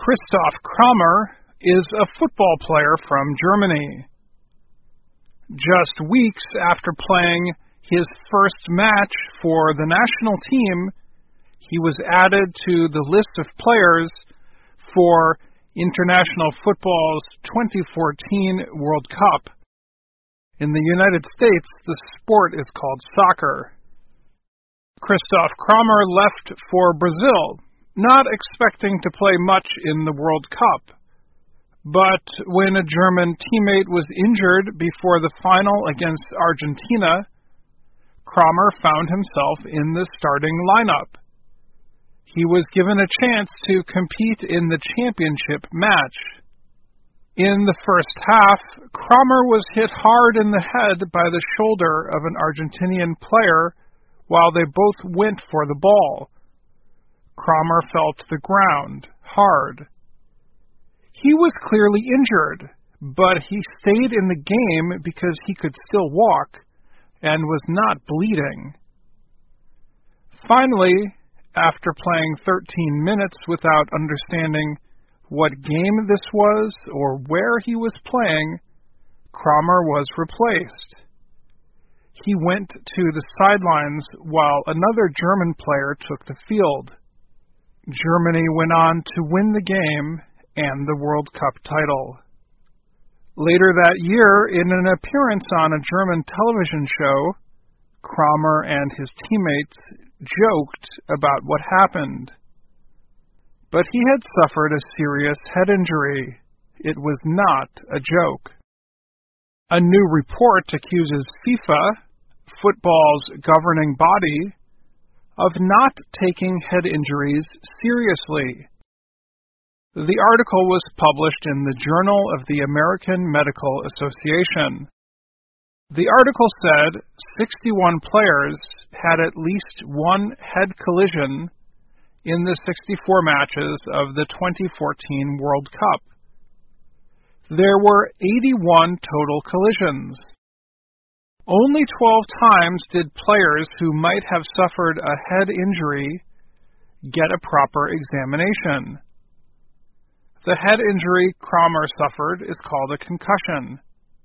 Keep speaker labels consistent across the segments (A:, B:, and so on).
A: Christoph Kramer is a football player from Germany. Just weeks after playing his first match for the national team, he was added to the list of players for International Football's 2014 World Cup. In the United States, the sport is called soccer. Christoph Kramer left for Brazil, not expecting to play much in the World Cup. But when a German teammate was injured before the final against Argentina, Kramer found himself in the starting lineup. He was given a chance to compete in the championship match. In the first half, Kramer was hit hard in the head by the shoulder of an Argentinian player while they both went for the ball. Kramer fell to the ground, hard. He was clearly injured, but he stayed in the game because he could still walk and was not bleeding. Finally, after playing 13 minutes without understanding what game this was or where he was playing, Kramer was replaced. He went to the sidelines while another German player took the field. Germany went on to win the game and the World Cup title. Later that year, in an appearance on a German television show, Kramer and his teammates joked about what happened. But he had suffered a serious head injury. It was not a joke. A new report accuses FIFA, football's governing body, of not taking head injuries seriously. The article was published in the Journal of the American Medical Association. The article said 61 players had at least one head collision in the 64 matches of the 2014 World Cup. There were 81 total collisions. Only 12 times did players who might have suffered a head injury get a proper examination. The head injury Kramer suffered is called a concussion.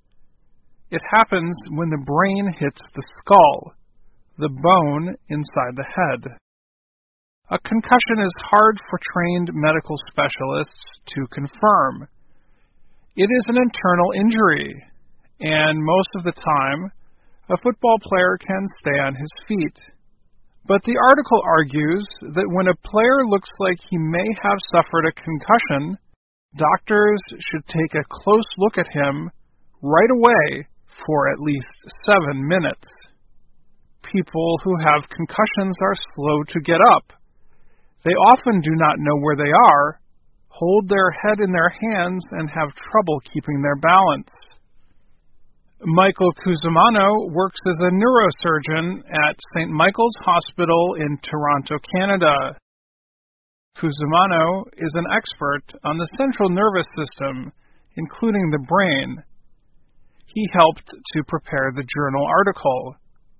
A: It happens when the brain hits the skull, the bone inside the head. A concussion is hard for trained medical specialists to confirm. It is an internal injury, and most of the time, a football player can stay on his feet. But the article argues that when a player looks like he may have suffered a concussion, doctors should take a close look at him right away for at least 7 minutes. People who have concussions are slow to get up. They often do not know where they are, hold their head in their hands, and have trouble keeping their balance. Michael Cusimano works as a neurosurgeon at St. Michael's Hospital in Toronto, Canada. Cusimano is an expert on the central nervous system, including the brain. He helped to prepare the journal article.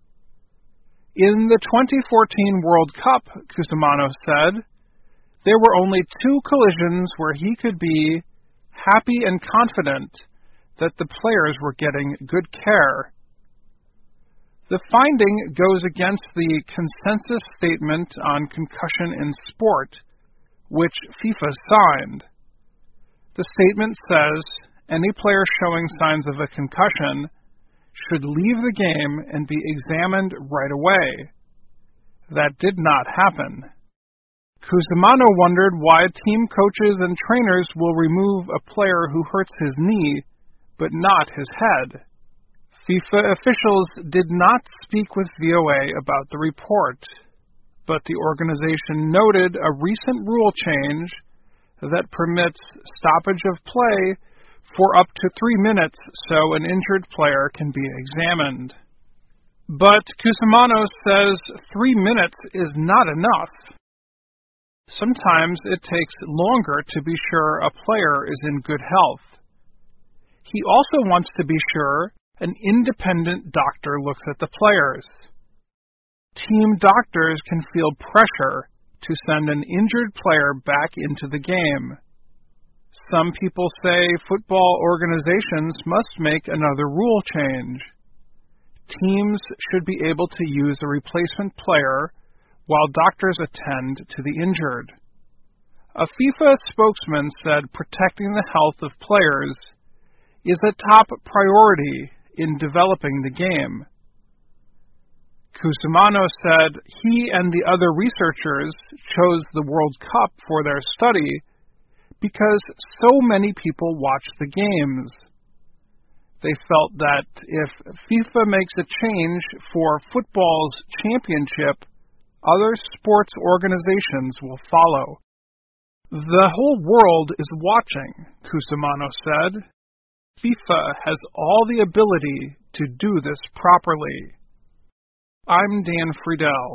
A: In the 2014 World Cup, Cusimano said, there were only 2 collisions where he could be happy and confident that the players were getting good care. The finding goes against the consensus statement on concussion in sport, which FIFA signed. The statement says any player showing signs of a concussion should leave the game and be examined right away. That did not happen. Cusimano wondered why team coaches and trainers will remove a player who hurts his knee, but not his head. FIFA officials did not speak with VOA about the report, but the organization noted a recent rule change that permits stoppage of play for up to 3 minutes so an injured player can be examined. But Cusimano says 3 minutes is not enough. Sometimes it takes longer to be sure a player is in good health. He also wants to be sure an independent doctor looks at the players. Team doctors can feel pressure to send an injured player back into the game. Some people say football organizations must make another rule change. Teams should be able to use a replacement player while doctors attend to the injured. A FIFA spokesman said protecting the health of players is a top priority in developing the game. Cusimano said he and the other researchers chose the World Cup for their study because so many people watch the games. They felt that if FIFA makes a change for football's championship, other sports organizations will follow. The whole world is watching, Cusimano said. FIFA has all the ability to do this properly. I'm Dan Friedel.